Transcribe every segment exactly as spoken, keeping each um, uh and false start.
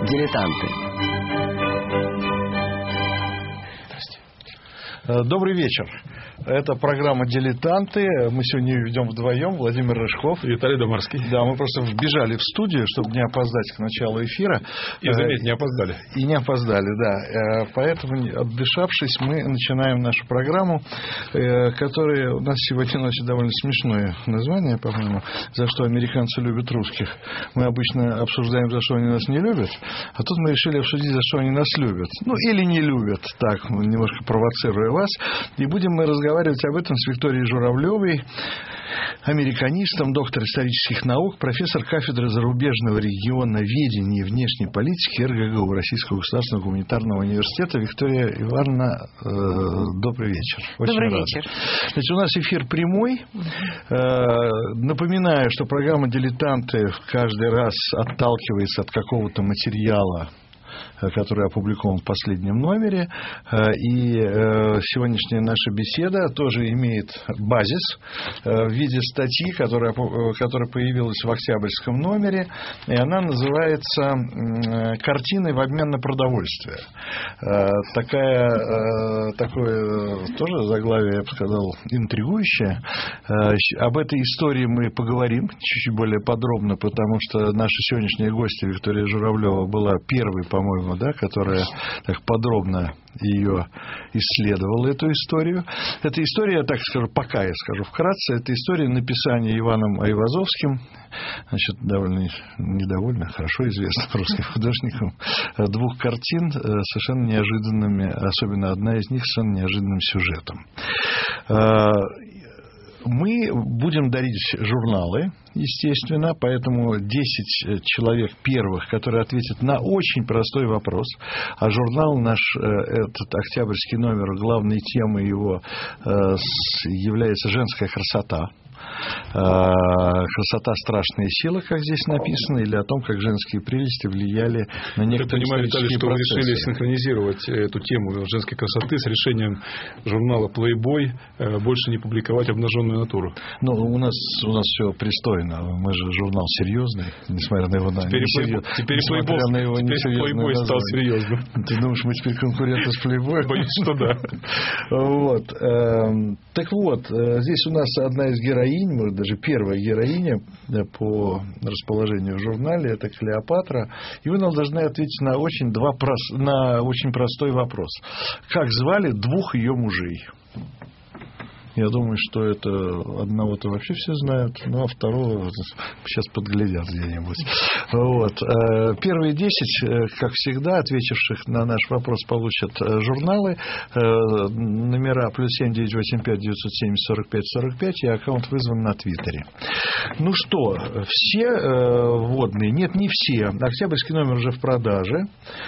Дилетанты. Добрый вечер. Это программа «Дилетанты». Мы сегодня ее ведем вдвоем. Владимир Рыжков и Виталий Домарский. Да, мы просто вбежали в студию, чтобы не опоздать к началу эфира. И, заметь, не опоздали. И не опоздали, да. Поэтому, отдышавшись, мы начинаем нашу программу, которая у нас сегодня носит довольно смешное название, по-моему, «За что американцы любят русских». Мы обычно обсуждаем, за что они нас не любят, а тут мы решили обсудить, за что они нас любят. Ну, или не любят, так, немножко провоцируя вас. И будем мы разговаривать об этом с Викторией Журавлевой, американистом, доктор исторических наук, профессор кафедры зарубежного регионоведения и внешней политики эр гэ гэ у Российского государственного гуманитарного университета. Виктория Ивановна, э, добрый вечер. Очень добрый рада. вечер. Значит, у нас эфир прямой. Э, напоминаю, что программа «Дилетанты» каждый раз отталкивается от какого-то материала, который опубликован в последнем номере. И сегодняшняя наша беседа тоже имеет базис в виде статьи, которая, которая появилась в октябрьском номере. И она называется «Картины в обмен на продовольствие». Такая, такое тоже заглавие, я бы сказал, интригующее. Об этой истории мы поговорим чуть-чуть более подробно, потому что наша сегодняшняя гостья Виктория Журавлева была первой, по-моему, да, которая так подробно ее исследовала, эту историю. Эта история, я так скажу, пока я скажу вкратце, это история написания Иваном Айвазовским, значит, довольно недовольно, хорошо известным русским художником, двух картин совершенно неожиданными, особенно одна из них совершенно неожиданным сюжетом. Мы будем дарить журналы, естественно, поэтому десять человек первых, которые ответят на очень простой вопрос, а журнал наш, этот октябрьский номер, главной темой его является «Женская красота». «Красота – страшная сила», как здесь написано, или о том, как женские прелести влияли на некоторые Я понимаю, Виталий, что процессы. вы решили синхронизировать эту тему женской красоты с решением журнала «Плейбой» больше не публиковать обнаженную натуру. Ну, у нас, у нас все пристойно. Мы же журнал серьезный, несмотря на его на Теперь «Плейбой» стал серьезным. Ты думаешь, мы теперь конкуренты с «Плейбоем»? Боюсь, что да. Вот. Так вот, здесь у нас одна из героинь, может, даже первая героиня по расположению в журнале, это Клеопатра. И вы нам должны ответить на очень, два, на очень простой вопрос. Как звали двух ее мужей? Я думаю, что это одного-то вообще все знают, ну, а второго сейчас подглядят где-нибудь. Вот. Первые десять, как всегда, ответивших на наш вопрос, получат журналы. Номера плюс семь девятьсот восемьдесят пять девятьсот семьдесят сорок пять сорок пять, и аккаунт вызван на Твиттере. Ну что, все вводные? Нет, не все. Октябрьский номер уже в продаже.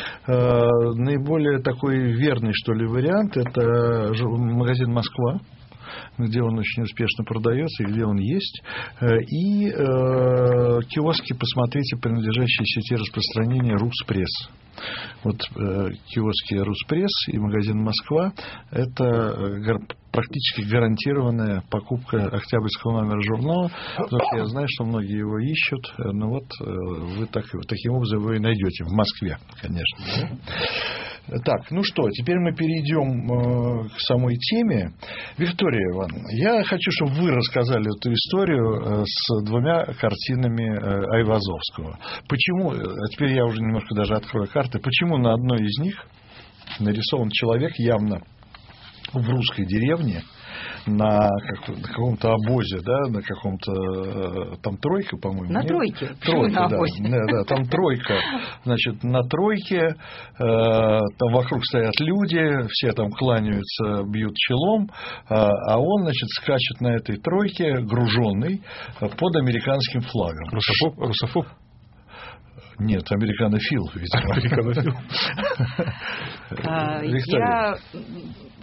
Наиболее такой верный, что ли, вариант – это магазин «Москва», где он очень успешно продается и где он есть. И э, киоски, посмотрите, принадлежащие сети распространения «Руспресс». Вот э, киоски «Руспресс» и магазин «Москва» – это гар- практически гарантированная покупка октябрьского номера журнала, потому что я знаю, что многие его ищут. Но вот э, вы так, таким образом вы и найдете в Москве, конечно. Да? Так, ну что, теперь мы перейдем э, к самой теме. Виктория Ивановна, я хочу, чтобы вы рассказали эту историю э, с двумя картинами э, Айвазовского. Почему, а теперь я уже немножко даже открою карты, почему на одной из них нарисован человек явно в русской деревне, на, как, на каком-то обозе, да, на каком-то, там тройка, по-моему. На нет? тройке. Тройка, да, да, да, там тройка. Значит, на тройке, э, там вокруг стоят люди, все там кланяются, бьют челом, э, а он, значит, скачет на этой тройке, груженный, под американским флагом. Русофоб? Русофоб? Нет, американофил, видимо. Американофил. Я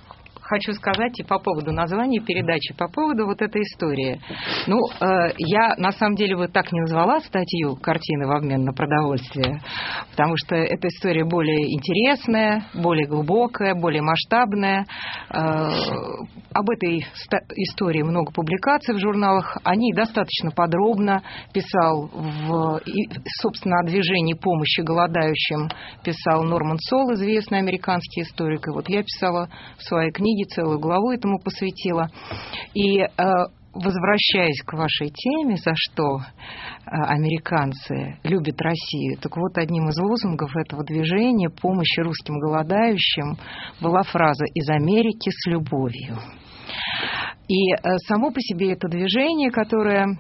хочу сказать и по поводу названия передачи, по поводу вот этой истории. Ну, я, на самом деле, вот так не назвала статью «Картины в обмен на продовольствие», потому что эта история более интересная, более глубокая, более масштабная. Об этой истории много публикаций в журналах. Они достаточно подробно писал, в, собственно, о движении помощи голодающим писал Норман Сол, известный американский историк. И вот я писала в своей книге, целую главу этому посвятила. И возвращаясь к вашей теме, за что американцы любят Россию, так вот, одним из лозунгов этого движения помощи русским голодающим была фраза «Из Америки с любовью». И само по себе это движение, которое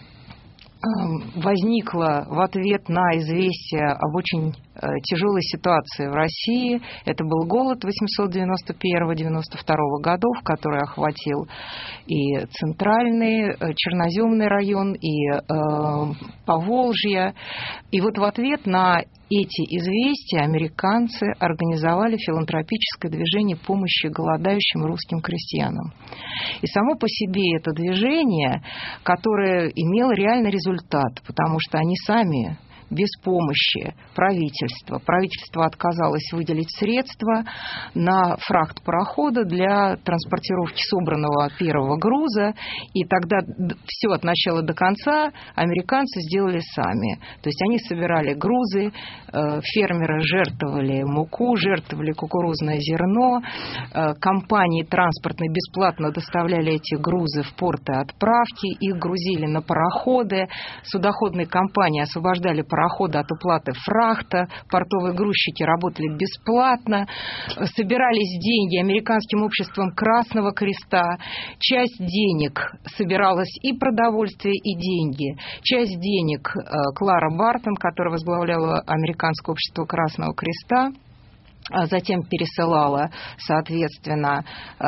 возникла в ответ на известие об очень тяжелой ситуации в России. Это был голод восемьсот девяносто первого — девяносто второго годов, который охватил и центральный Черноземный район, и э, Поволжье. И вот в ответ на эти известия американцы организовали филантропическое движение помощи голодающим русским крестьянам. И само по себе это движение, которое имело реальный результат, потому что они сами без помощи правительства. Правительство отказалось выделить средства на фрахт парохода для транспортировки собранного первого груза, и тогда все от начала до конца американцы сделали сами. То есть они собирали грузы, фермеры жертвовали муку, жертвовали кукурузное зерно, компании транспортные бесплатно доставляли эти грузы в порты отправки, их грузили на пароходы, судоходные компании освобождали пароходы парохода от уплаты фрахта, портовые грузчики работали бесплатно, собирались деньги американским обществом Красного Креста, часть денег собиралась и продовольствие, и деньги, часть денег Клара Бартон, которая возглавляла Американское общество Красного Креста, затем пересылала, соответственно,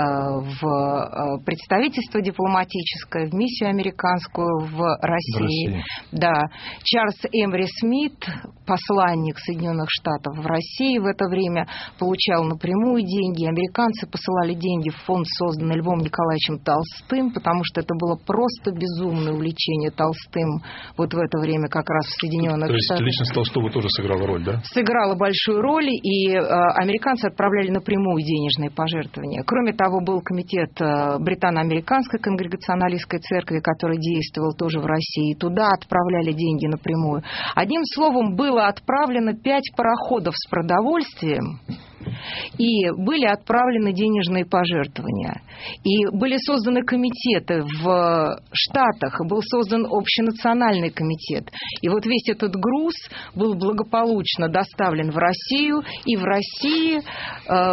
в представительство дипломатическое, в миссию американскую в России. В России. Да. Чарльз Эмри Смит, посланник Соединенных Штатов в России в это время, получал напрямую деньги. Американцы посылали деньги в фонд, созданный Львом Николаевичем Толстым, потому что это было просто безумное увлечение Толстым вот в это время как раз в Соединенных То есть Штатах. личность Толстого тоже сыграла роль, да? Сыграла большую роль, и американцы отправляли напрямую денежные пожертвования. Кроме того, был комитет британо-американской конгрегационалистской церкви, который действовал тоже в России. Туда отправляли деньги напрямую. Одним словом, было отправлено пять пароходов с продовольствием, и были отправлены денежные пожертвования. И были созданы комитеты в Штатах, и был создан общенациональный комитет. И вот весь этот груз был благополучно доставлен в Россию, и в России э,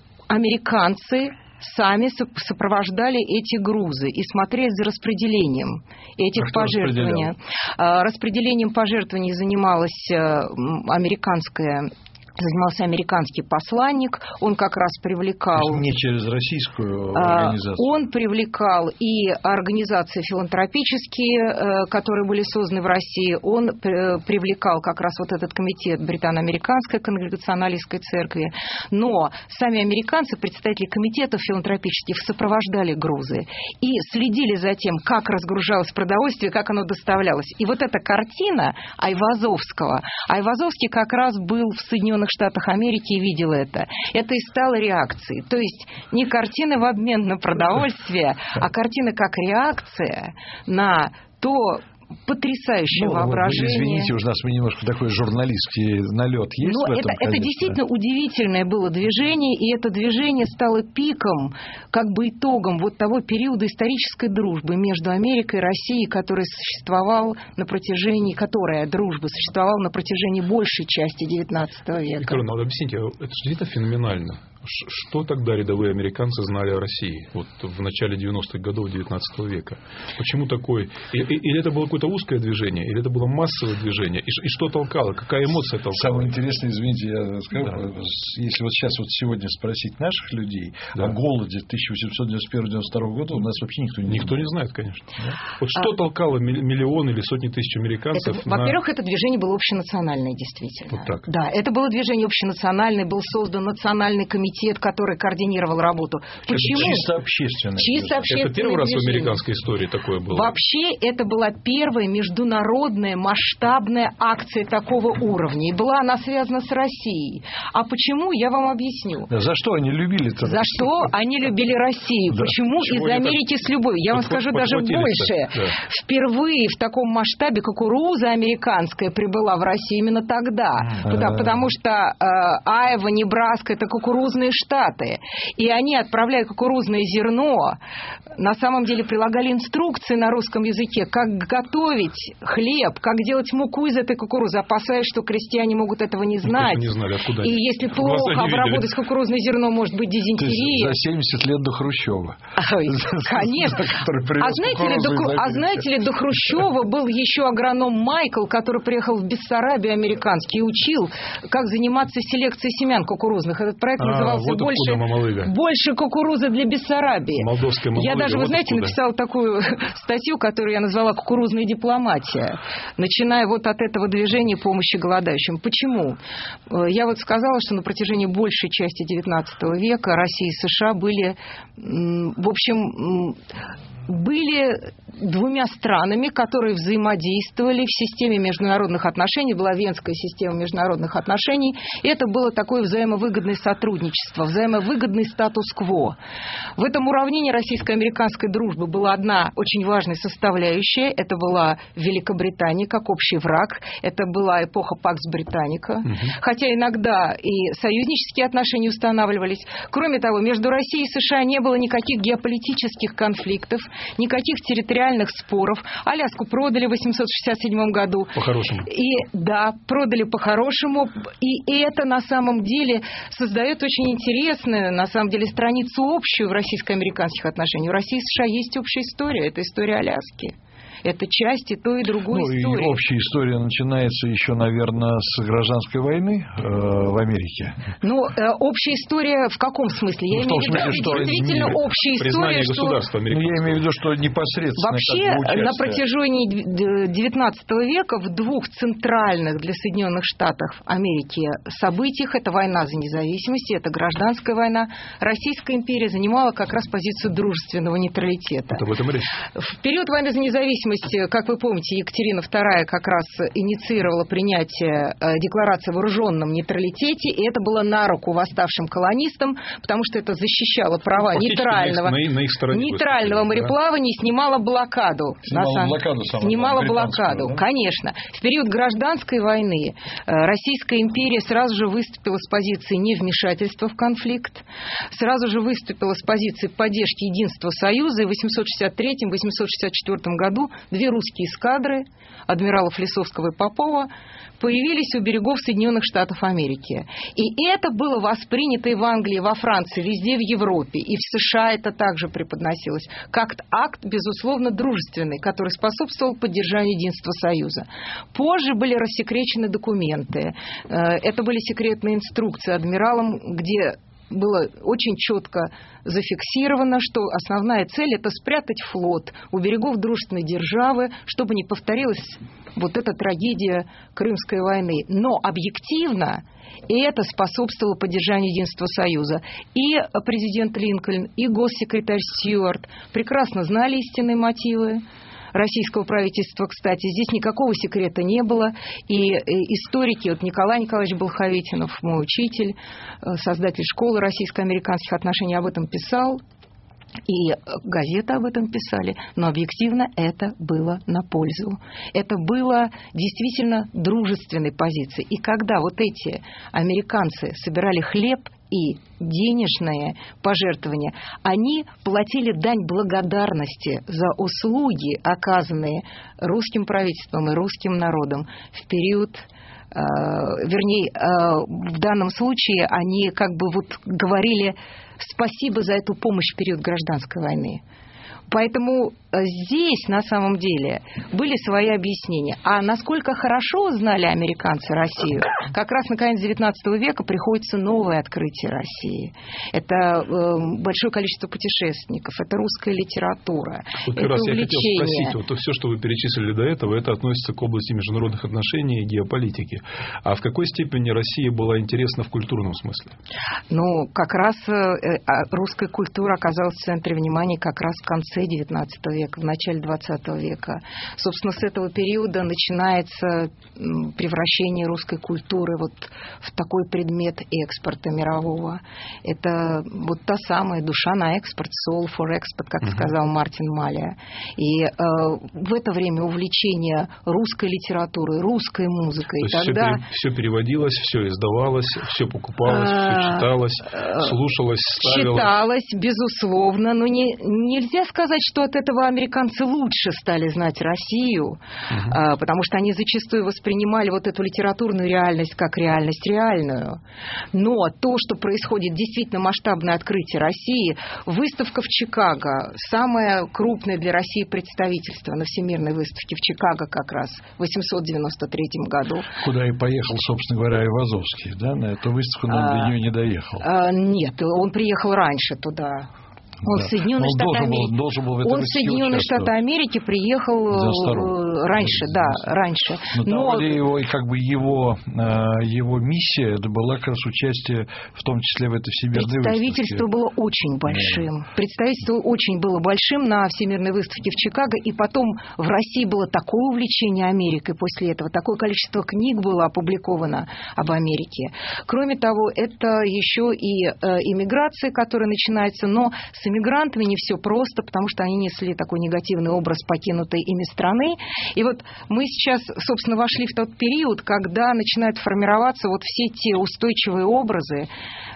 американцы сами сопровождали эти грузы и смотрели за распределением этих а пожертвований. Распределением пожертвований занималась американская занимался американский посланник, он как раз привлекал... То есть не через российскую организацию? Он привлекал и организации филантропические, которые были созданы в России, он привлекал как раз вот этот комитет британо-американской конгрегационалистской церкви, но сами американцы, представители комитетов филантропических, сопровождали грузы и следили за тем, как разгружалось продовольствие, как оно доставлялось. И вот эта картина Айвазовского, Айвазовский как раз был в Соединенных Штатах Америки и видел это. Это и стало реакцией. То есть не картина в обмен на продовольствие, а картина как реакция на то потрясающее ну, воображение. Извините, уж нас немножко такой журналистский налет есть Но в этом, это, это действительно удивительное было движение, и это движение стало пиком, как бы итогом вот того периода исторической дружбы между Америкой и Россией, который существовал на протяжении, которая дружба существовала на протяжении большей части девятнадцатого века. Виктория, надо объяснить, это же действительно феноменально. Что тогда рядовые американцы знали о России вот в начале девяностых годов девятнадцатого века? Почему такой? Или это было какое-то узкое движение, или это было массовое движение? И, и что толкало? Какая эмоция толкала? Самое интересное, извините, я скажу, да. Если вот сейчас вот сегодня спросить наших людей да. о голоде тысяча восемьсот девяносто первого — девяносто второго года, у нас вообще никто не Никто знает. не знает, конечно. Да? Вот что а... толкало миллионы или сотни тысяч американцев? Это, на... Во-первых, это движение было общенациональное, действительно. Вот так. Да, это было движение общенациональное, был создан национальный комитет комитет, который координировал работу. Почему? Это чисто общественное. Чисто общественное Это первый раз в движение. американской истории такое было? Вообще, это была первая международная масштабная акция такого уровня. И была она связана с Россией. А почему, я вам объясню. За что они любили-то? За что они любили Россию? Да. Почему из Америки с любовью? Я вам скажу даже больше. Да. Впервые в таком масштабе кукуруза американская прибыла в Россию именно тогда. А-а-а. Потому, потому что э, Айова, Небраска – это кукурузные штаты. И они, отправляя кукурузное зерно, на самом деле прилагали инструкции на русском языке, как готовить хлеб, как делать муку из этой кукурузы, опасаясь, что крестьяне могут этого не знать. Не знали, откуда и они. если плохо обработать кукурузное зерно, может быть дизентерия. За семьдесят лет до Хрущева. Конечно. А знаете, ли, до, а знаете ли, до Хрущева был еще агроном Майкл, который приехал в Бессарабию американский и учил, как заниматься селекцией семян кукурузных. Этот проект а, назывался вот больше, «Больше кукурузы для Бессарабии». Молдовская мамалыга. Я даже, вы вот знаете, откуда? написала такую статью, которую я назвала «Кукурузная дипломатия», начиная вот от этого движения помощи голодающим. Почему? Я вот сказала, что на протяжении большей части девятнадцатого века Россия и США были, в общем, были двумя странами, которые взаимодействовали в системе международных отношений, была Венская система международных отношений, и это было такое взаимовыгодное сотрудничество, взаимовыгодный статус-кво. В этом уравнении российско-американской дружбы была одна очень важная составляющая, это была Великобритания как общий враг, это была эпоха Пакс Британика, угу. Хотя иногда и союзнические отношения устанавливались. Кроме того, между Россией и США не было никаких геополитических конфликтов, никаких территориальных споров. Аляску продали в восемьсот шестьдесят седьмом году. По-хорошему. И да, продали по-хорошему. И это на самом деле создает очень интересную, на самом деле, страницу общую в российско-американских отношениях. У России и США есть общая история. Это история Аляски. Это часть и той, и другой ну, истории. И общая история начинается еще, наверное, с гражданской войны э, в Америке. Ну, э, общая история в каком смысле? Я ну, имею в виду, что действительно общая история, что... Ну, я имею в виду, что непосредственно... Вообще, как бы, на протяжении девятнадцатого века в двух центральных для Соединенных Штатов Америки событиях, это война за независимость, это гражданская война, Российская империя занимала как раз позицию дружественного нейтралитета. Это в этом речь. В период войны за независимость, как вы помните, Екатерина вторая как раз инициировала принятие декларации о вооруженном нейтралитете, и это было на руку восставшим колонистам, потому что это защищало права нейтрального, на их, на их нейтрального мореплавания и снимало блокаду. Снимало на блокаду, снимало блокаду, да? Конечно. В период гражданской войны Российская империя сразу же выступила с позиции невмешательства в конфликт, сразу же выступила с позиции поддержки единства Союза, и в восемьсот шестьдесят третьем — восемьсот шестьдесят четвёртом году две русские эскадры адмиралов Лисовского и Попова появились у берегов Соединенных Штатов Америки. И это было воспринято и в Англии, и во Франции, везде в Европе, и в США это также преподносилось, как акт, безусловно, дружественный, который способствовал поддержанию единства Союза. Позже были рассекречены документы, это были секретные инструкции адмиралам, где было очень четко зафиксировано, что основная цель – это спрятать флот у берегов дружественной державы, чтобы не повторилась вот эта трагедия Крымской войны. Но объективно это способствовало поддержанию единства Союза. И президент Линкольн, и госсекретарь Стюарт прекрасно знали истинные мотивы российского правительства, кстати, здесь никакого секрета не было, и историки, вот Николай Николаевич Болховитинов, мой учитель, создатель школы российско-американских отношений, об этом писал, и газеты об этом писали, но объективно это было на пользу. Это было действительно дружественной позицией. И когда вот эти американцы собирали хлеб и денежные пожертвования, они платили дань благодарности за услуги, оказанные русским правительством и русским народом в период, э, вернее, э, в данном случае они как бы вот говорили спасибо за эту помощь в период гражданской войны. Поэтому здесь, на самом деле, были свои объяснения. А насколько хорошо знали американцы Россию, как раз на конец девятнадцатого века приходится новое открытие России. Это э, большое количество путешественников, это русская литература, вот это как раз увлечение. Я хотел спросить, вот все, что вы перечислили до этого, это относится к области международных отношений и геополитики. А в какой степени Россия была интересна в культурном смысле? Ну, как раз э, русская культура оказалась в центре внимания как раз в конце девятнадцатого века, в начале двадцатого века. Собственно, с этого периода начинается превращение русской культуры вот в такой предмет экспорта мирового. Это вот та самая душа на экспорт, soul for export, как uh-huh. сказал Мартин Малия. И э, в это время увлечение русской литературой, русской музыкой. То есть тогда... все, все переводилось, все издавалось, все покупалось, все читалось, слушалось, ставилось. Читалось, безусловно, но не, нельзя сказать, что от этого американцы лучше стали знать Россию, uh-huh. потому что они зачастую воспринимали вот эту литературную реальность как реальность реальную. Но то, что происходит действительно масштабное открытие России, выставка в Чикаго, самое крупное для России представительство на Всемирной выставке в Чикаго как раз в восемьсот девяносто третьем году. Куда и поехал, собственно говоря, Айвазовский, да, на эту выставку, но он а, до нее не доехал. А, нет, он приехал раньше туда. Он, да. в Соединенные, Штаты, должен Америки. Был, должен был в он в Соединенные Штаты Америки приехал раньше, да, раньше. Но, Но... там его, как бы его, его миссия это была как раз участие, в том числе в этой всемирной выставке. Представительство было очень большим. Да. Представительство очень было большим на Всемирной выставке в Чикаго, и потом в России было такое увлечение Америкой после этого, такое количество книг было опубликовано об Америке. Кроме того, это еще и иммиграция, которая начинается, но с иммигрантами не все просто, потому что они несли такой негативный образ покинутой ими страны. И вот мы сейчас, собственно, вошли в тот период, когда начинают формироваться вот все те устойчивые образы,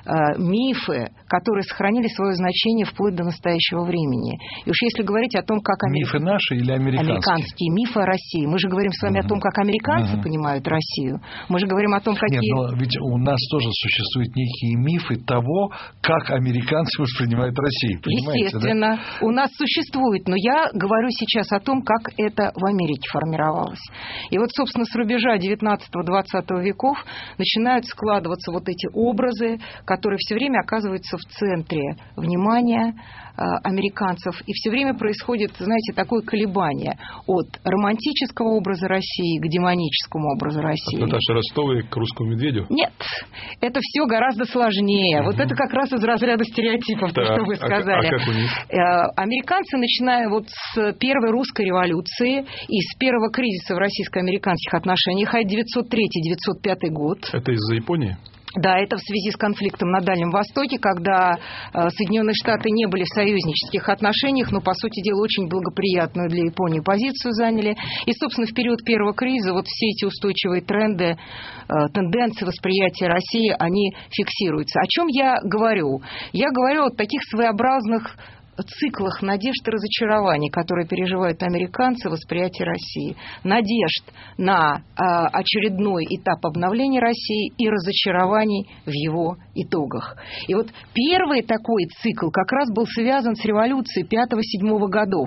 мифы, которые сохранили свое значение вплоть до настоящего времени. И уж если говорить о том, как... Америк... Мифы наши или американские? Американские мифы о России. Мы же говорим с вами uh-huh. о том, как американцы uh-huh. понимают Россию. Мы же говорим о том, какие... Нет, но ведь у нас тоже существуют некие мифы того, как американцы воспринимают Россию. Естественно. Да? У нас существует. Но я говорю сейчас о том, как это в Америке формировалось. И вот, собственно, с рубежа девятнадцатого-двадцатого веков начинают складываться вот эти образы, которые все время оказываются в центре внимания э, американцев. И все время происходит, знаете, такое колебание от романтического образа России к демоническому образу России. От Наташи Ростовой к русскому медведю? Нет. Это все гораздо сложнее. Угу. Вот это как раз из разряда стереотипов, то, что вы сказали. А, а как у них? Э, американцы, начиная вот с первой русской революции и с первого кризиса в российско-американских отношениях, а девятьсот третий - девятьсот пятый год. Это из-за Японии? Да, это в связи с конфликтом на Дальнем Востоке, когда э, Соединенные Штаты не были в союзнических отношениях, но, по сути дела, очень благоприятную для Японии позицию заняли. И, собственно, в период первого кризиса вот все эти устойчивые тренды, э, тенденции восприятия России, они фиксируются. О чем я говорю? Я говорю о таких своеобразных циклах надежд и разочарований, которые переживают американцы в восприятии России. Надежд на э, очередной этап обновления России и разочарований в его итогах. И вот первый такой цикл как раз был связан с революцией пятого-седьмого годов,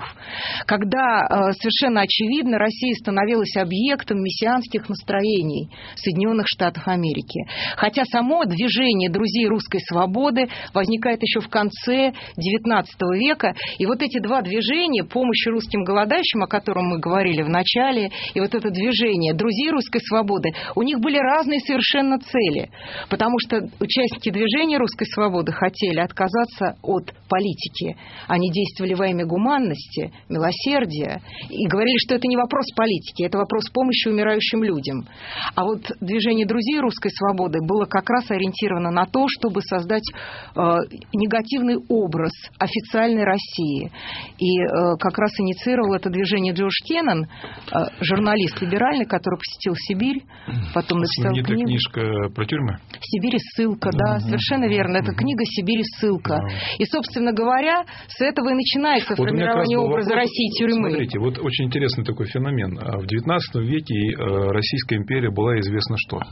когда э, совершенно очевидно Россия становилась объектом мессианских настроений Соединенных Штатов Америки. Хотя само движение друзей русской свободы возникает еще в конце девятнадцатого века, и вот эти два движения, помощи русским голодающим, о котором мы говорили в начале, и вот это движение друзей русской свободы, у них были разные совершенно цели, потому что участники движения русской свободы хотели отказаться от политики. Они действовали во имя гуманности, милосердия, и говорили, что это не вопрос политики, это вопрос помощи умирающим людям. А вот движение друзей русской свободы было как раз ориентировано на то, чтобы создать э, негативный образ официальной России. И э, как раз инициировал это движение Джордж Кеннон, э, журналист либеральный, который посетил Сибирь, потом написал знаменитая книгу. Книжка про тюрьмы? В Сибири ссылка, да, совершенно верно. Это книга «Сибирь ссылка». И, собственно говоря, с этого и начинается вот формирование образа вопрос. России тюрьмы. Смотрите, вот очень интересный такой феномен. В девятнадцатом веке Российская империя была известна что?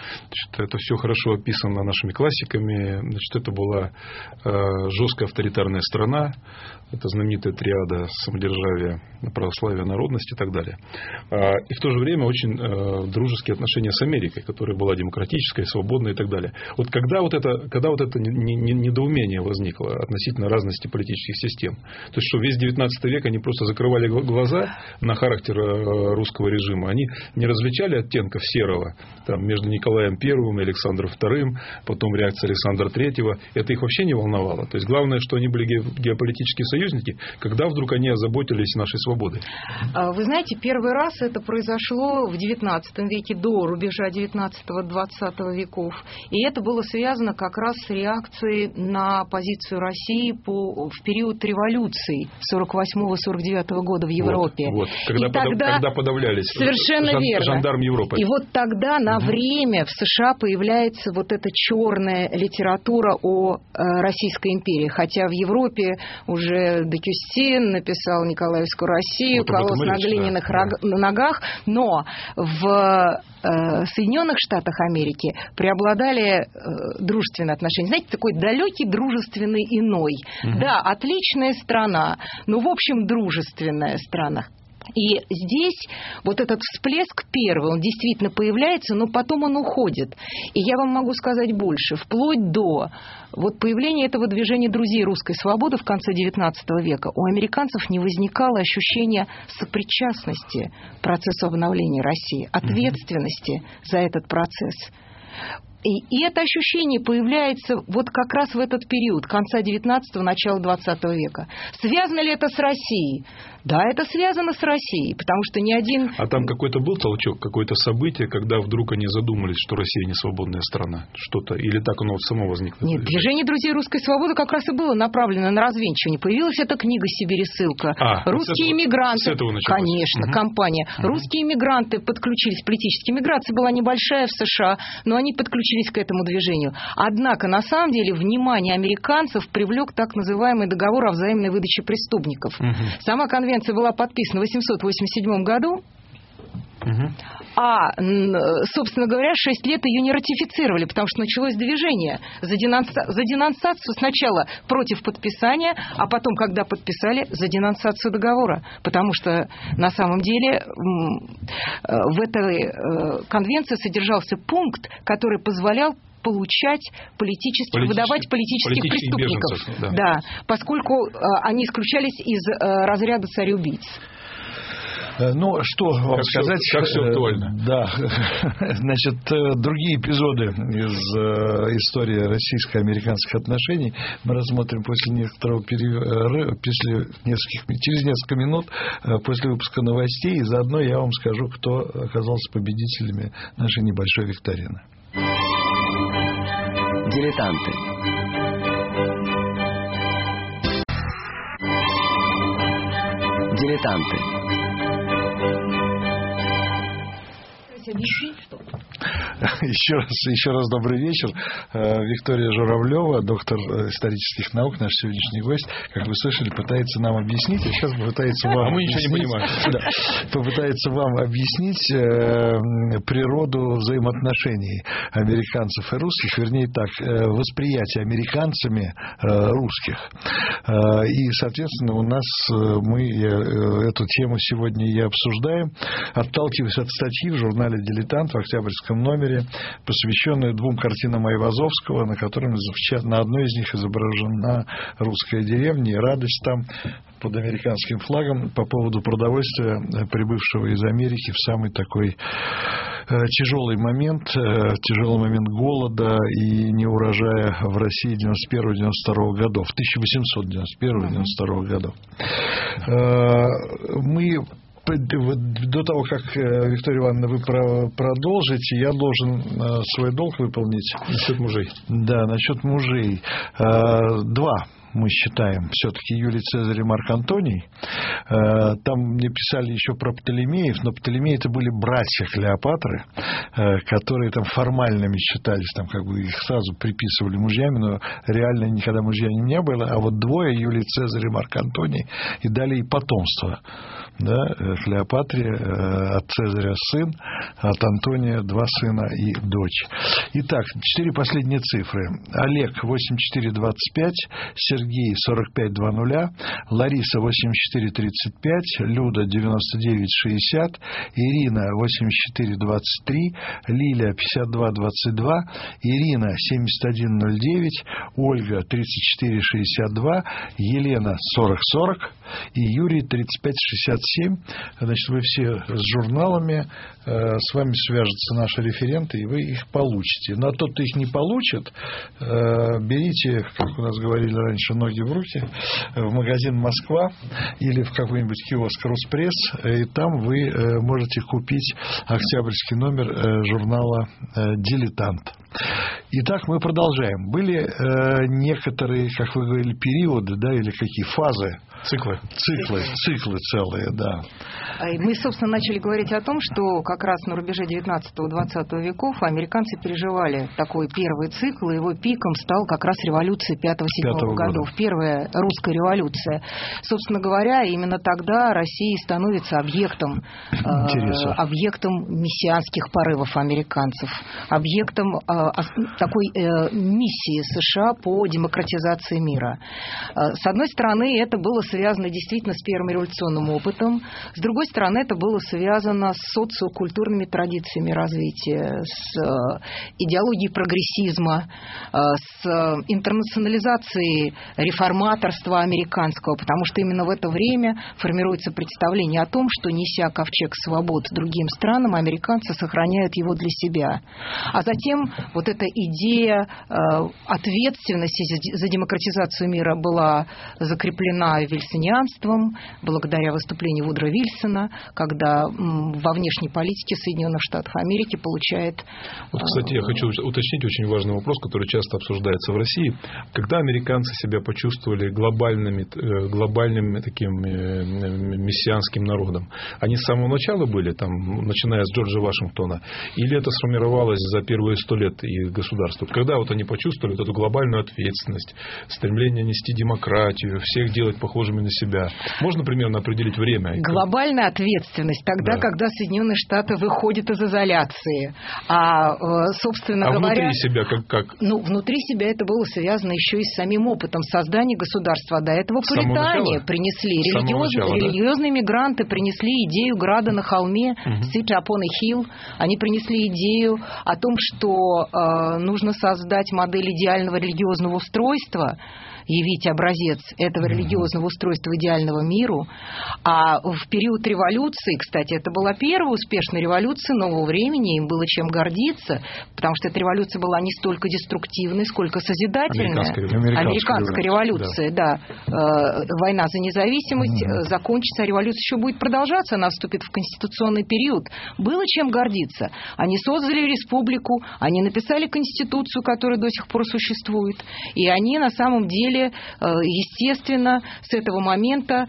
Значит, это все хорошо описано нашими классиками. Значит, это была жесткая авторитарная страна. Это знаменитая триада самодержавия, православия, народности и так далее. И в то же время очень дружеские отношения с Америкой, которая была демократической, свободной и так далее. Вот когда вот это, когда вот это недоумение возникло относительно разности политических систем, то есть что весь девятнадцатый век они просто закрывали глаза на характер русского режима, они не различали оттенков серого там, между Николаем Первым и Александром Вторым, потом реакция Александра Третьего, это их вообще не волновало. То есть главное, что они были геополитические союзники, когда вдруг они озаботились нашей свободой. Вы знаете, первый раз это произошло в девятнадцатом веке, до рубежа девятнадцатого-двадцатого веков. И это было связано как раз с реакцией на позицию России по, в период революции сорок восьмого — сорок девятого года в Европе. Вот, вот. Когда, и подав, тогда, когда подавлялись совершенно жан, верно. жандарм Европы. И вот тогда на угу. время в США появляется вот эта черная литература о э, Российской империи. Хотя в Европе уже де Кюстин написал Николаевскую Россию, вот колосс на глиняных да, рог... да. ногах, но в э, Соединенных Штатах Америки преобладали э, дружественные отношения. Знаете, такой далекий дружественный иной. Угу. Да, отличная страна, но в общем дружественная страна. И здесь вот этот всплеск первый, он действительно появляется, но потом он уходит. И я вам могу сказать больше. Вплоть до вот появления этого движения друзей русской свободы в конце девятнадцатого века у американцев не возникало ощущения сопричастности к процессу обновления России, ответственности за этот процесс. И, и это ощущение появляется вот как раз в этот период, конца девятнадцатого, начала двадцатого века. Связано ли это с Россией? Да, это связано с Россией, потому что ни один... А там какой-то был толчок, какое-то событие, когда вдруг они задумались, что Россия не свободная страна? Что-то? Или так оно само возникло? Нет, движение друзей русской свободы как раз и было направлено на развенчивание. Появилась эта книга «Сибирь и ссылка». А, Русские иммигранты... С этого началось. Конечно, угу. компания. Угу. Русские иммигранты подключились, политическая миграция была небольшая в США, но они подключились к этому движению. Однако, на самом деле, внимание американцев привлек так называемый договор о взаимной выдаче преступников. Угу. Сама конвенция была подписана в восемьсот восемьдесят седьмом году, угу. а, собственно говоря, шесть лет ее не ратифицировали, потому что началось движение за, денонса... за денонсацию сначала против подписания, а потом, когда подписали, за денонсацию договора. Потому что на самом деле в этой конвенции содержался пункт, который позволял получать политических, Политически, выдавать политических преступников. Да. Да, поскольку э, они исключались из э, разряда царей-убийц. Ну, что вам как сказать? Все, как все актуально. Да. Значит, другие эпизоды из истории российско-американских отношений мы рассмотрим после некоторого перерыва, после нескольких, через несколько минут после выпуска новостей. И заодно я вам скажу, кто оказался победителями нашей небольшой викторины. Дилетанты. Дилетанты. Еще раз, еще раз добрый вечер. Виктория Журавлева, доктор исторических наук, наш сегодняшний гость, как вы слышали, пытается нам объяснить, а сейчас попытается вам... А мы ничего не понимаем. Да, попытается вам объяснить природу взаимоотношений американцев и русских, вернее так, восприятие американцами русских. И, соответственно, у нас мы эту тему сегодня и обсуждаем, отталкиваясь от статьи в журнале «Дилетант» в октябрьском номере, посвященную двум картинам Айвазовского, на котором на одной из них изображена русская деревня и радость там под американским флагом по поводу продовольствия, прибывшего из Америки в самый такой тяжелый момент, тяжелый момент голода и неурожая в России девяносто первого — девяносто второго годов, тысяча восемьсот девяносто первого — девяносто второго годов. Мы до того, как, Виктория Ивановна, вы продолжите, я должен свой долг выполнить. Насчет мужей. Да, насчет мужей. Два. мы считаем, все-таки Юлий Цезарь и Марк Антоний. Там мне писали еще про Птолемеев, но Птолемеи это были братья Клеопатры, которые там формальными считались, там как бы их сразу приписывали мужьями, но реально никогда мужьями не было. А вот двое, Юлий Цезарь и Марк Антоний, и дали и потомство. Да, Клеопатре от Цезаря сын, от Антония два сына и дочь. Итак, четыре последние цифры. Олег восемьдесят четыре двадцать пять, Сергей сорок пять двадцать, Лариса восемьдесят четыре тридцать пять, Люда девяносто девять шестьдесят, Ирина восемьдесят четыре двадцать три, Лиля пятьдесят два двадцать два, Ирина семьдесят один ноль девять, Ольга тридцать четыре шестьдесят два, Елена сорок сорок и Юрий тридцать пять шестьдесят семь. Значит, вы все с журналами, с вами свяжутся наши референты, и вы их получите. Но тот, кто их не получит, берите, как у нас говорили раньше, ноги в руки, в магазин «Москва» или в какой-нибудь киоск «Руспресс», и там вы можете купить октябрьский номер журнала «Дилетант». Итак, мы продолжаем. Были э, некоторые, как вы говорили, периоды, да, или какие фазы? Циклы. Циклы, циклы целые, да. Мы, собственно, начали говорить о том, что как раз на рубеже девятнадцатого-двадцатого веков американцы переживали такой первый цикл, и его пиком стал как раз революция пятого-седьмого годов, первая русская революция. Собственно говоря, именно тогда Россия становится объектом, э, объектом мессианских порывов американцев, объектом э, такой э, миссии США по демократизации мира. Э, с одной стороны, это было связано действительно с первым революционным опытом. С другой стороны, это было связано с социокультурными традициями развития, с э, идеологией прогрессизма, э, с интернационализацией реформаторства американского, потому что именно в это время формируется представление о том, что, неся ковчег свобод другим странам, американцы сохраняют его для себя. А затем вот эта идея э, ответственности за демократизацию мира была закреплена вильсонианством, благодаря выступлению Вудро Вильсона, когда во внешней политике Соединенных Штатов Америки получает... Вот, кстати, я хочу уточнить очень важный вопрос, который часто обсуждается в России. Когда американцы себя почувствовали глобальными, глобальным таким мессианским народом, они с самого начала были, там, начиная с Джорджа Вашингтона, или это сформировалось за первые сто лет их государства? Когда вот они почувствовали вот эту глобальную ответственность, стремление нести демократию, всех делать похожими на себя? Можно примерно определить время? Глобальная ответственность тогда, да. когда Соединенные Штаты выходят из изоляции. А, собственно а говоря... внутри себя как, как? Ну, внутри себя это было связано еще и с самим опытом создания государства. До этого пуритане принесли, религиоз... начала, религиозные да? мигранты принесли идею града на холме, угу. City upon a hill. Они принесли идею о том, что э, нужно создать модель идеального религиозного устройства, явить образец этого религиозного устройства идеального миру. А в период революции, кстати, это была первая успешная революция нового времени, им было чем гордиться, потому что эта революция была не столько деструктивной, сколько созидательная. Американская, Американская, Американская революция, да. да. Война за независимость mm-hmm. закончится, а революция еще будет продолжаться, она вступит в конституционный период. Было чем гордиться. Они создали республику, они написали конституцию, которая до сих пор существует, и они на самом деле естественно, с этого момента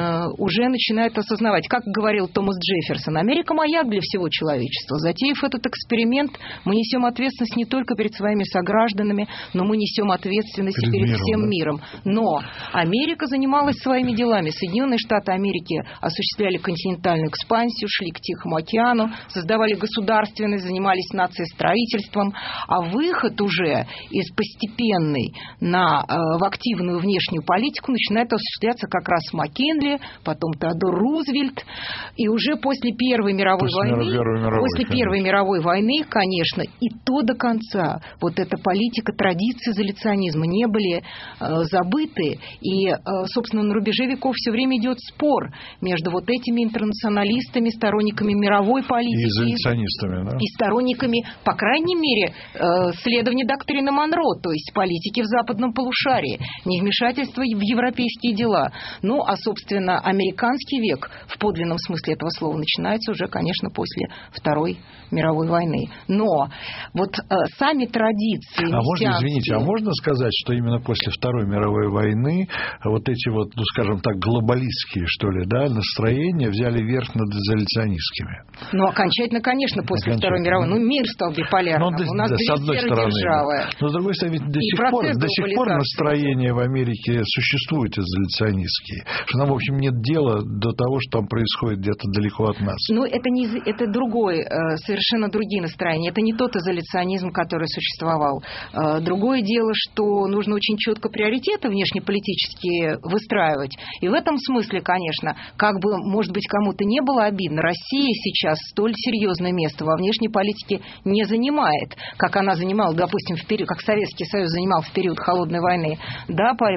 уже начинают осознавать, как говорил Томас Джефферсон, Америка маяк для всего человечества. Затеяв этот эксперимент, мы несем ответственность не только перед своими согражданами, но мы несем ответственность перед, перед миром, всем да? миром. Но Америка занималась своими делами. Соединенные Штаты Америки осуществляли континентальную экспансию, шли к Тихому океану, создавали государственность, занимались нациестроительством, а выход уже из постепенной на в активную внешнюю политику начинает осуществляться как раз Маккинли, потом Теодор Рузвельт, и уже после Первой мировой после войны, мировой, после конечно. Первой мировой войны, конечно, и то до конца вот эта политика традиции изоляционизма не были э, забыты, и, э, собственно, на рубеже веков все время идет спор между вот этими интернационалистами, сторонниками мировой политики и изоляционистами, да? и сторонниками, по крайней мере, э, следование доктрины Монро, то есть политики в западном полушарии, невмешательство в европейские дела. Ну, а, собственно, американский век в подлинном смысле этого слова начинается уже, конечно, после Второй мировой войны. Но вот э, сами традиции А можно, извините, а можно сказать, что именно после Второй мировой войны вот эти вот, ну, скажем так, глобалистские, что ли, да, настроения взяли верх над изоляционистскими? Ну, окончательно, конечно, после Второй мировой. Ну, мир стал биполярным. Ну, У нас да, две с одной стороны. державы. Но, с другой стороны, ведь до сих, пор, до сих пор настроения в Америке существуют изоляционистские. Что нам, в общем, нет дела до того, что там происходит где-то далеко от нас. Ну, это, не, это другой, совершенно другие настроения. Это не тот изоляционизм, который существовал. Другое дело, что нужно очень четко приоритеты внешнеполитические выстраивать. И в этом смысле, конечно, как бы, может быть, кому-то не было обидно, Россия сейчас столь серьезное место во внешней политике не занимает, как она занимала, допустим, в период, как Советский Союз занимал в период Холодной войны. Да, по,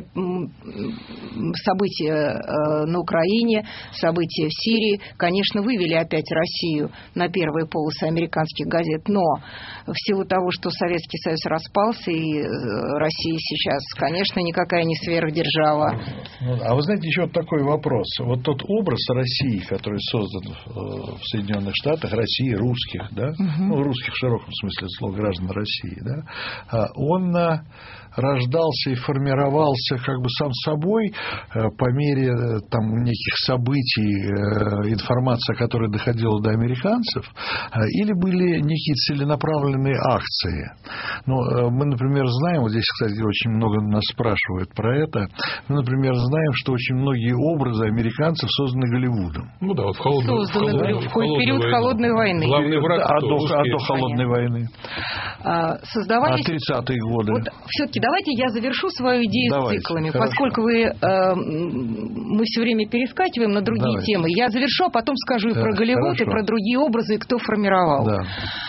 события на Украине, события в Сирии, конечно, вывели опять Россию на первые полосы американских газет, но в силу того, что Советский Союз распался, и Россия сейчас, конечно, никакая не сверхдержава. А вы знаете, еще вот такой вопрос. Вот тот образ России, который создан в Соединенных Штатах, России, русских, да, угу. ну, русских в широком смысле слова, граждан России, да, он рождался и формировался как бы сам собой по мере там неких событий, информации, которая доходила до американцев, или были некие целенаправленные акции. Ну, мы, например, знаем, вот здесь, кстати, очень много нас спрашивают про это, мы, например, знаем, что очень многие образы американцев созданы Голливудом. Ну да, вот в холодную, созданы в холодную, в холодную период войну. Холодной войны. Главный враг а, кто? до, а Русские. до Холодной войны. А, создавались... А тридцатые годы. Вот, все-таки давайте я завершу свою идею давайте, с циклами, хорошо. Поскольку вы, э, мы все время перескакиваем на другие давайте. темы. Я завершу, а потом скажу и да, про Голливуд, хорошо. и про другие образы, и кто формировал. Да.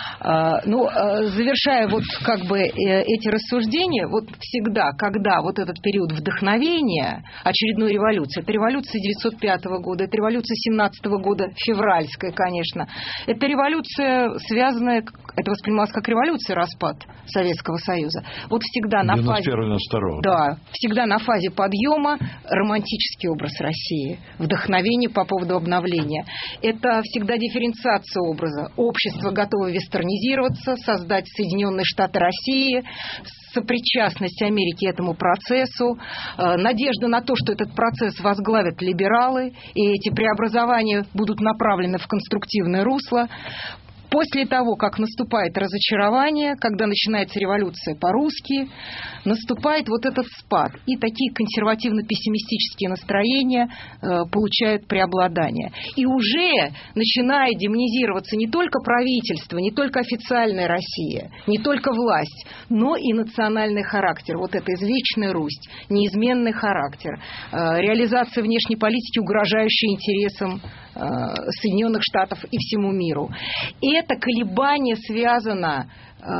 Ну, завершая вот как бы эти рассуждения, вот всегда, когда вот этот период вдохновения очередной революции, это революция девятьсот пятого года, это революция семнадцатого года, февральская, конечно, это революция, связанная, это воспринималось как революция, распад Советского Союза. Вот всегда на фазе... Да, всегда на фазе подъема романтический образ России, вдохновение по поводу обновления. Это всегда дифференциация образа. Общество готово вестернизироваться, создать Соединенные Штаты России, сопричастность Америки этому процессу, надежда на то, что этот процесс возглавят либералы, и эти преобразования будут направлены в конструктивное русло. После того, как наступает разочарование, когда начинается революция по-русски, наступает вот этот спад. И такие консервативно-пессимистические настроения э, получают преобладание. И уже начинает демонизироваться не только правительство, не только официальная Россия, не только власть, но и национальный характер. Вот это извечная Русь, неизменный характер, э, реализация внешней политики, угрожающая интересам э, Соединенных Штатов и всему миру. И это колебание связано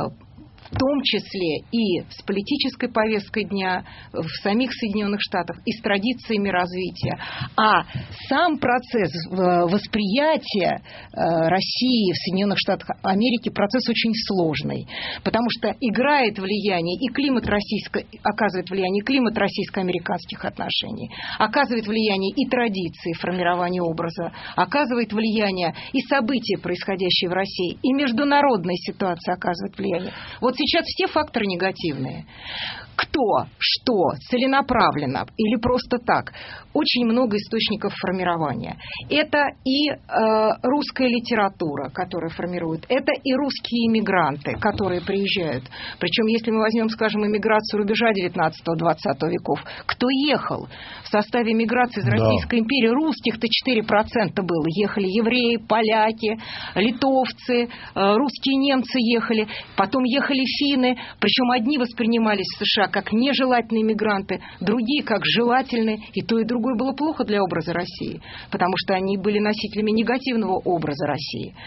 в том числе и с политической повесткой дня в самих Соединенных Штатах и с традициями развития. А сам процесс восприятия России в Соединенных Штатах Америки процесс очень сложный, потому что играет влияние и климат российско, оказывает влияние и климат российско-американских отношений, оказывает влияние и традиции формирования образа, оказывает влияние и события, происходящие в России, и международная ситуация оказывает влияние. Вот сейчас все факторы негативные. Кто, что, целенаправленно или просто так. Очень много источников формирования. Это и э, русская литература, которая формирует, это и русские иммигранты, которые приезжают. Причем, если мы возьмем, скажем, иммиграцию рубежа девятнадцатого-двадцатого веков, кто ехал в составе иммиграции из да. Российской империи, русских-то четыре процента было. Ехали евреи, поляки, литовцы, э, русские немцы ехали, потом ехали финны, причем одни воспринимались в США как нежелательные мигранты, другие как желательные, и то и другое было плохо для образа России, потому что они были носителями негативного образа России.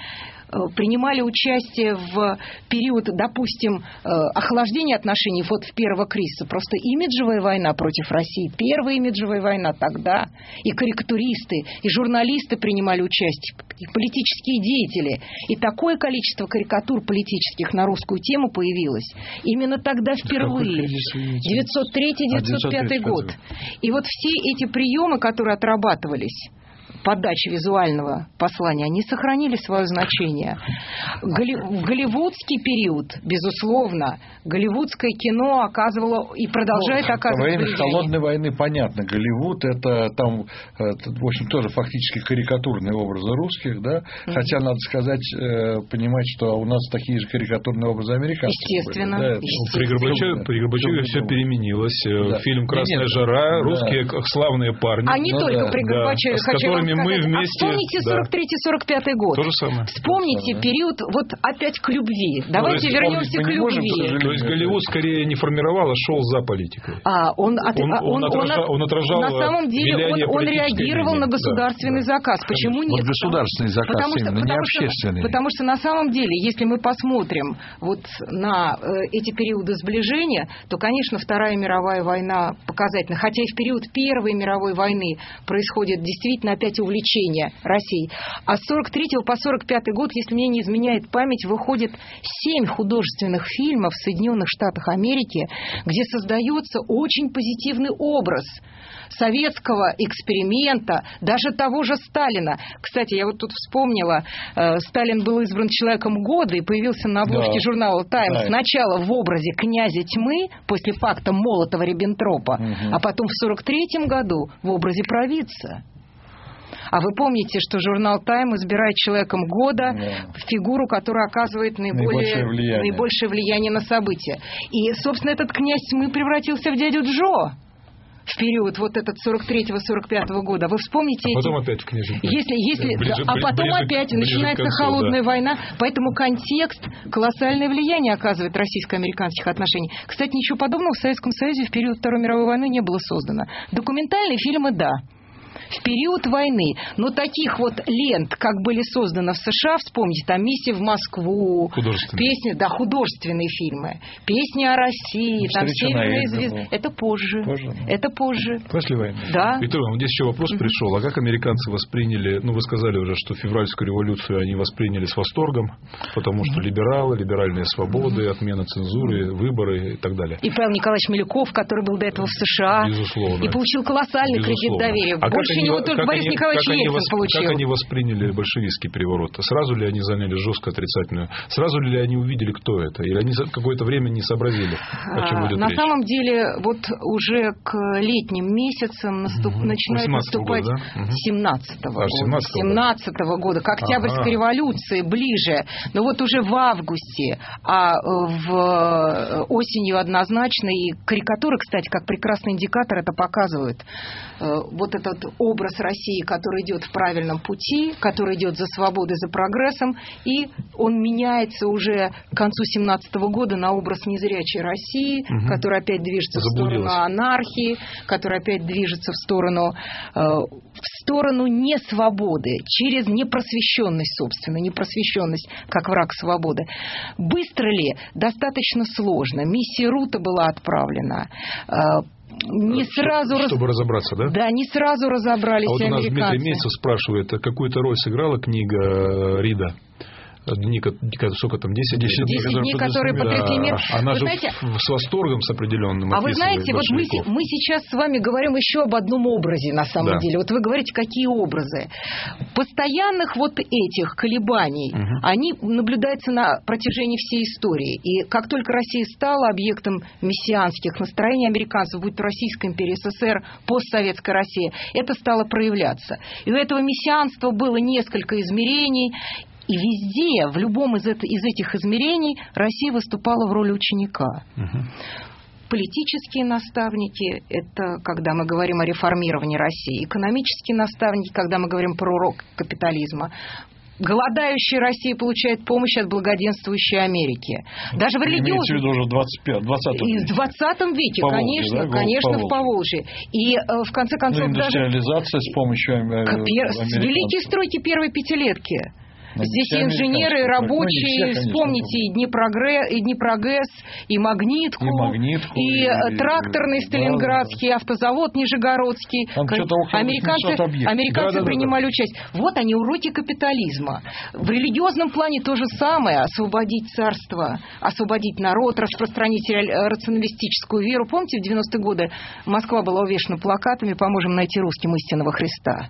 принимали участие в период, допустим, охлаждения отношений, вот в первого кризиса. Просто имиджевая война против России, первая имиджевая война тогда. И карикатуристы, и журналисты принимали участие, и политические деятели. И такое количество карикатур политических на русскую тему появилось именно тогда впервые. девятьсот третий — девятьсот пятый год. И вот все эти приемы, которые отрабатывались, подачи визуального послания, они сохранили свое значение. Голли... В голливудский период, безусловно, голливудское кино оказывало и продолжает ну, оказывать влияние. Во время влияние. Холодной войны понятно. Голливуд — это там, это, в общем, тоже фактически карикатурные образы русских, да? Mm-hmm. Хотя, надо сказать, понимать, что у нас такие же карикатурные образы американских. Естественно. Были, да? Естественно. При Горбачеве, при Горбачеве все переменилось. Да. Фильм «Красная Нет, жара», да. русские славные парни. А не ну, только да. при Горбачеве, да. хочу вам мы сказать. вместе, а вспомните да. сорок третий — сорок пятый год. То же самое. Вспомните да. период, вот опять к любви. Давайте ну, вернемся к любви. Можем, то есть Голливуд скорее не формировал, а шел за политикой. А, он, от, он, он, он, отражал, он отражал на самом деле он, он реагировал линии. на государственный да, заказ. Да, Почему конечно. нет? Вот государственный заказ потому именно, что, не потому общественный. Что, потому что на самом деле, если мы посмотрим вот на э, эти периоды сближения, то, конечно, Вторая мировая война показательна. Хотя и в период Первой мировой войны происходит действительно опять увлечение Россией. А с сорок третьего по сорок пятый год, если мне не изменяет память, выходит семь художественных фильмов в Соединенных Штатах Америки, где создается очень позитивный образ советского эксперимента, даже того же Сталина. Кстати, я вот тут вспомнила, э, Сталин был избран человеком года и появился на обложке да. журнала «Таймс» да. сначала в образе князя тьмы после пакта Молотова-Риббентропа, угу. а потом в сорок третьем году в образе провидца. А вы помните, что журнал «Тайм» избирает человеком года да. фигуру, которая оказывает наиболее, наибольшее, влияние. наибольшее влияние на события. И, собственно, этот князь тьмы превратился в дядю Джо в период вот этот сорок третьего — сорок пятого года. Вы вспомните... А потом эти... опять в книжке. Если, если... Ближе, а потом ближе, опять ближе начинается концу, холодная да. война. Поэтому контекст колоссальное влияние оказывает российско-американских отношений. Кстати, ничего подобного в Советском Союзе в период Второй мировой войны не было создано. Документальные фильмы — да. В период войны. Но таких вот лент, как были созданы в США, вспомните, там «Миссия в Москву», песни, да, художественные фильмы, «Песни о России», там «Северная звезда». Это позже. позже. Это позже. После войны. Да. Виктор Иванович, здесь еще вопрос пришел. А как американцы восприняли, ну, вы сказали уже, что февральскую революцию они восприняли с восторгом, потому что либералы, либеральные свободы, отмена цензуры, выборы и так далее. И Павел Николаевич Милюков, который был до этого в США. Безусловно. И получил колоссальный Безусловно. кредит доверия. А Больше него только Борис они, Николаевич Ельцин восп... получил. Как они восприняли большевистский переворот? Сразу ли они заняли жестко отрицательную? Сразу ли они увидели, кто это? Или они за какое-то время не сообразили, о чем идет На речь? самом деле, вот уже к летним месяцам наступ... угу. начинает наступать года, да? угу. семнадцатого а, года. семнадцатого года, к Октябрьской ага. революции ближе. Но вот уже в августе, а в осенью однозначно. И карикатуры, кстати, как прекрасный индикатор это показывают. Вот этот образ России, который идет в правильном пути, который идет за свободой, за прогрессом, и он меняется уже к концу семнадцатого года на образ незрячей России, угу. которая опять движется в сторону анархии, которая опять движется в сторону, э, в сторону несвободы, через непросвещенность, собственно, непросвещенность как враг свободы. Быстро ли? Достаточно сложно. Миссия Рута была отправлена. Э, Не сразу чтобы раз... разобраться, да? Да, не сразу разобрались а вот американцы. У нас Дмитрий Мейцев спрашивает, какую-то роль сыграла книга Рида? Дни, сколько там, десять дней, дней, которые потрясли мир. Да. Она вы же знаете, с восторгом, с определенным. А вы знаете, вот мы, мы сейчас с вами говорим еще об одном образе, на самом да. деле. Вот вы говорите, какие образы. Постоянных вот этих колебаний, угу. они наблюдаются на протяжении всей истории. И как только Россия стала объектом мессианских настроений американцев, будь то Российская империя, СССР, постсоветская Россия, это стало проявляться. И у этого мессианства было несколько измерений. И везде, в любом из, это, из этих измерений, Россия выступала в роли ученика. Угу. Политические наставники – это когда мы говорим о реформировании России. Экономические наставники, когда мы говорим про урок капитализма. Голодающая Россия получает помощь от благоденствующей Америки. Даже в религиозном... Имеется в виду уже в двадцатом веке. И в двадцатом веке, Поволжье, конечно, да? конечно, Поволжье. в Поволжье. И в конце концов... Ну, индустриализация даже... с помощью американцев. Великие стройки первой пятилетки. Здесь и инженеры, и рабочие, ну, все, вспомните и Днепрогресс, и Днепрогэс, и Магнитку, и, магнитку, и, и тракторный и, Сталинградский, да, автозавод Нижегородский. Американцы, американцы да, принимали да, да. участие. Вот они, уроки капитализма. В религиозном плане то же самое. Освободить царство, освободить народ, распространить рационалистическую веру. Помните, в девяностые годы Москва была увешана плакатами «Поможем найти русским истинного Христа».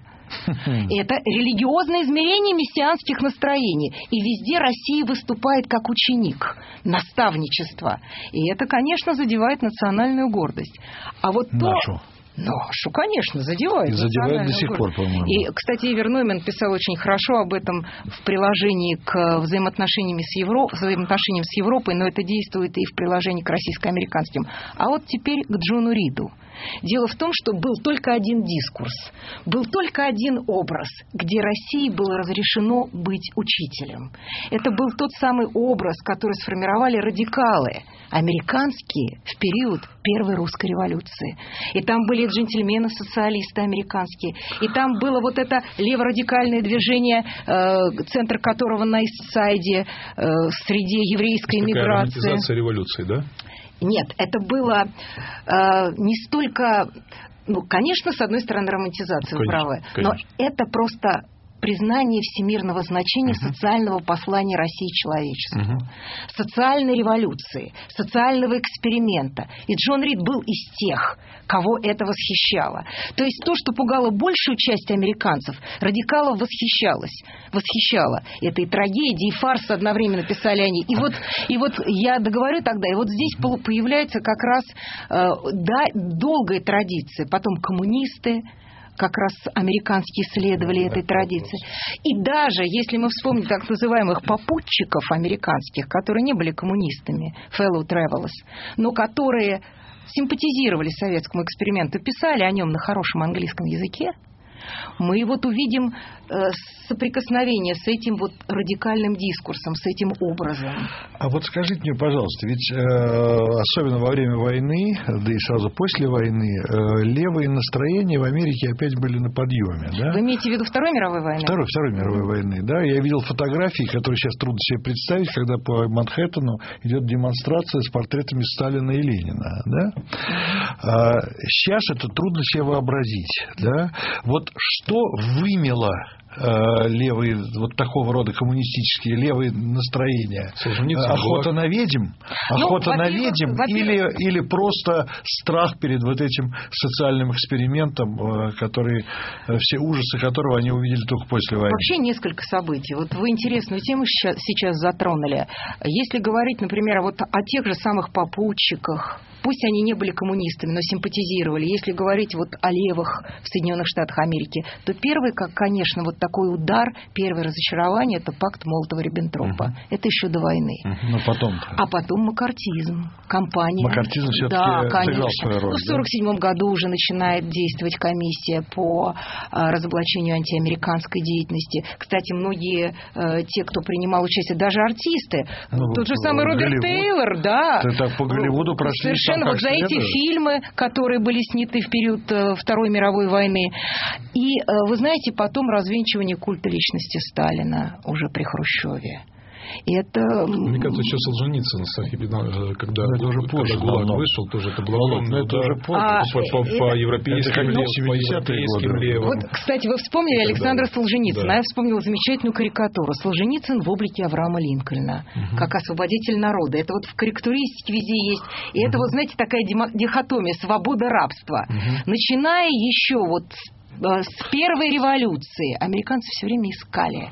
Это религиозное измерение мессианских настроений. И везде Россия выступает как ученик, наставничество. И это, конечно, задевает национальную гордость. А вот нашу. То... Нашу, конечно, задевает. И задевает до сих гордость. Пор, по-моему. И, кстати, Ивер Нойман писал очень хорошо об этом в приложении к взаимоотношениям с, Евро... взаимоотношениям с Европой, но это действует и в приложении к российско-американским. А вот теперь к Джону Риду. Дело в том, что был только один дискурс, был только один образ, где России было разрешено быть учителем. Это был тот самый образ, который сформировали радикалы, американские, в период Первой русской революции. И там были джентльмены-социалисты американские, и там было вот это леворадикальное движение, э, центр которого на Ист-Сайде, э, среди еврейской миграции. Такая романтизация революции, да? Нет, это было э, не столько, ну, конечно, с одной стороны, романтизация, вы правы, но это просто признание всемирного значения uh-huh. социального послания России человечеству, uh-huh. социальной революции, социального эксперимента. И Джон Рид был из тех, кого это восхищало. То есть то, что пугало большую часть американцев, радикалов восхищалось, восхищало. Это и трагедия, и фарс одновременно писали они. И вот, и вот я договорю тогда, и вот здесь появляется как раз э, да, долгая традиция. Потом коммунисты, как раз американские следовали этой традиции. И даже, если мы вспомним так называемых попутчиков американских, которые не были коммунистами, fellow travelers, но которые симпатизировали советскому эксперименту, писали о нем на хорошем английском языке, мы вот увидим э, соприкосновение с этим вот радикальным дискурсом, с этим образом. А вот скажите мне, пожалуйста, ведь э, особенно во время войны, да и сразу после войны, э, левые настроения в Америке опять были на подъеме, да? Вы имеете в виду Второй мировой войны? Второй, Второй мировой войны, да. Я видел фотографии, которые сейчас трудно себе представить, когда по Манхэттену идет демонстрация с портретами Сталина и Ленина, да? А сейчас это трудно себе вообразить, да? Вот что вымело э, левые, вот такого рода коммунистические левые настроения? Охота на ведьм? Охота ну, на ведьм или, или просто страх перед вот этим социальным экспериментом, э, который, э, все ужасы которого они увидели только после войны? Вообще несколько событий. Вот вы интересную тему сейчас, сейчас затронули. Если говорить, например, вот о тех же самых попутчиках, пусть они не были коммунистами, но симпатизировали. Если говорить вот о левых в Соединенных Штатах Америки, то первый, как, конечно, вот такой удар, первое разочарование – это пакт Молотова-Риббентропа. Uh-huh. Это еще до войны. Uh-huh. Но потом а потом маккартизм, кампания. Маккартизм все-таки да, сыграл свою роль. Ну, в сорок седьмом да? году уже начинает действовать комиссия по а, разоблачению антиамериканской деятельности. Кстати, многие а, те, кто принимал участие, даже артисты, ну, тот же самый Роберт Голливуд. Тейлор, да. Ты так по Голливуду прошли. Вот за эти фильмы, которые были сняты в период Второй мировой войны. И, вы знаете, потом развенчивание культа личности Сталина уже при Хрущеве. Это... Мне кажется, еще Солженицын, когда, это уже позже, когда ГУЛАГ вышел, тоже это было огромное, это уже позже, а, по, по, это, по европейским левым, по европейским левым. Вот, кстати, вы вспомнили Александра да, Солженицына, да. Я вспомнила замечательную карикатуру. Солженицын в облике Авраама Линкольна, угу. как освободитель народа. Это вот в карикатуристике везде есть. И угу. это, вот знаете, такая дихотомия свобода-рабство. Угу. Начиная еще вот с, с первой революции, американцы все время искали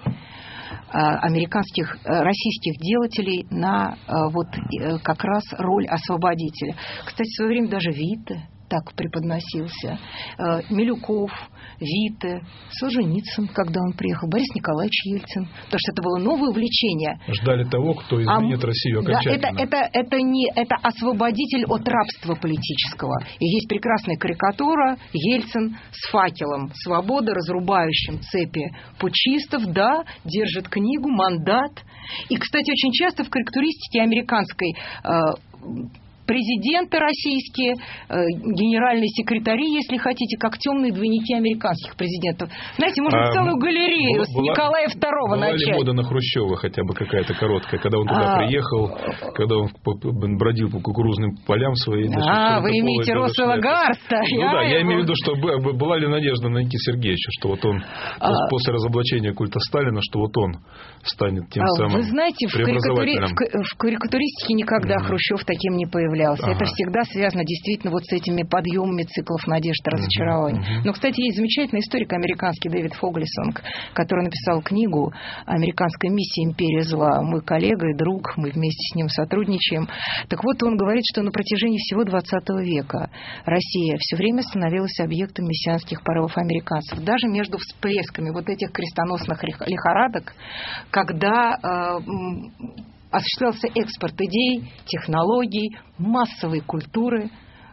американских, российских делателей на вот как раз роль освободителя. Кстати, в свое время даже Витте так преподносился. Милюков, Витте, Солженицын, когда он приехал, Борис Николаевич Ельцин. Потому что это было новое увлечение. Ждали того, кто изменит а, Россию окончательно. Да, это, это, это, не, это освободитель от рабства политического. И есть прекрасная карикатура Ельцин с факелом свободы, разрубающим цепи путчистов, да, держит книгу, мандат. И, кстати, очень часто в карикатуристике американской президенты российские, генеральные секретари, если хотите, как темные двойники американских президентов. Знаете, можно а, целую галерею была, с Николая второго была начать. Была ли мода на Хрущева хотя бы какая-то короткая, когда он туда а, приехал, когда он бродил по кукурузным полям своим? А, вы имеете Россела Гарста. Ну я да, я его... имею в виду, что была ли надежда на Никиту Сергеевича, что вот он а... после разоблачения культа Сталина, что вот он станет тем а, самым Вы знаете, в, карикатури... в карикатуристике никогда mm-hmm. Хрущев таким не появлялся. Ага. Это всегда связано действительно вот с этими подъемами циклов надежд и разочарований. Mm-hmm. Но, кстати, есть замечательный историк американский Дэвид Фоглисонг, который написал книгу «Американская миссия. Империя зла». Мой коллега и друг, мы вместе с ним сотрудничаем. Так вот, он говорит, что на протяжении всего двадцатого века Россия все время становилась объектом мессианских порывов американцев. Даже между всплесками вот этих крестоносных лихорадок, когда э, осуществлялся экспорт идей, технологий, массовой культуры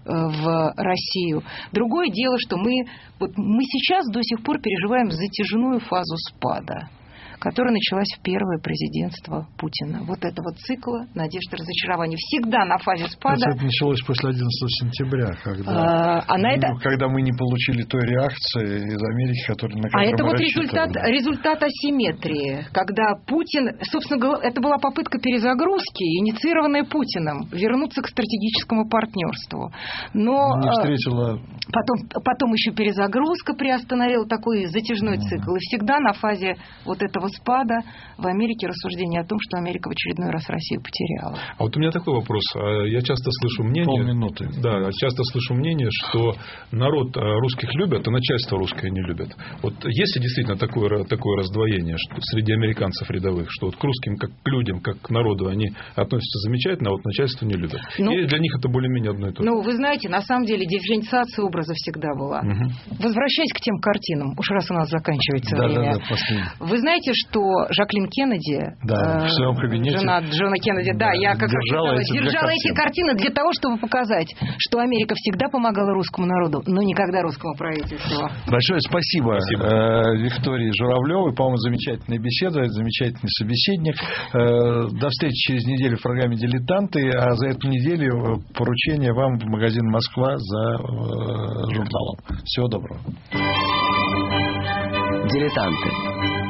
в Россию. Другое дело, что мы, вот мы сейчас до сих пор переживаем затяжную фазу спада, которая началась в первое президентство Путина. Вот это вот цикл надежд и разочарований. Всегда на фазе спада. Это началось после одиннадцатого сентября, когда, а, мы, это... когда мы не получили той реакции из Америки, которая на которую А это мы вот результат, результат асимметрии, когда Путин, собственно говоря, это была попытка перезагрузки, инициированная Путиным, вернуться к стратегическому партнерству. Но не встретила... потом, потом еще перезагрузка приостановила такой затяжной цикл. И всегда на фазе вот этого спада в Америке рассуждение о том, что Америка в очередной раз Россию потеряла. А вот у меня такой вопрос. Я часто слышу мнение... Полминуты. Да, часто слышу мнение, что народ русских любят, а начальство русское не любят. Вот есть ли действительно такое, такое раздвоение что среди американцев рядовых, что вот к русским, как к людям, как к народу, они относятся замечательно, а вот начальство не любят? Ну, или для них это более-менее одно и то же? Ну, вы знаете, на самом деле дифференциация образа всегда была. Угу. Возвращаясь к тем картинам, уж раз у нас заканчивается да, время. Да, да, вы знаете, что Жаклин Кеннеди, да, э, в своем кабинете, жена Джона Кеннеди, да, да я как держала, раз эти, держала эти картины для того, чтобы показать, что Америка всегда помогала русскому народу, но никогда русскому правительству. Большое спасибо, спасибо. Э, Виктории Журавлевой. По-моему, замечательная беседа, замечательный собеседник. Э, до встречи через неделю в программе «Дилетанты». А за эту неделю поручение вам в магазин «Москва» за э, журналом. Всего доброго. «Дилетанты».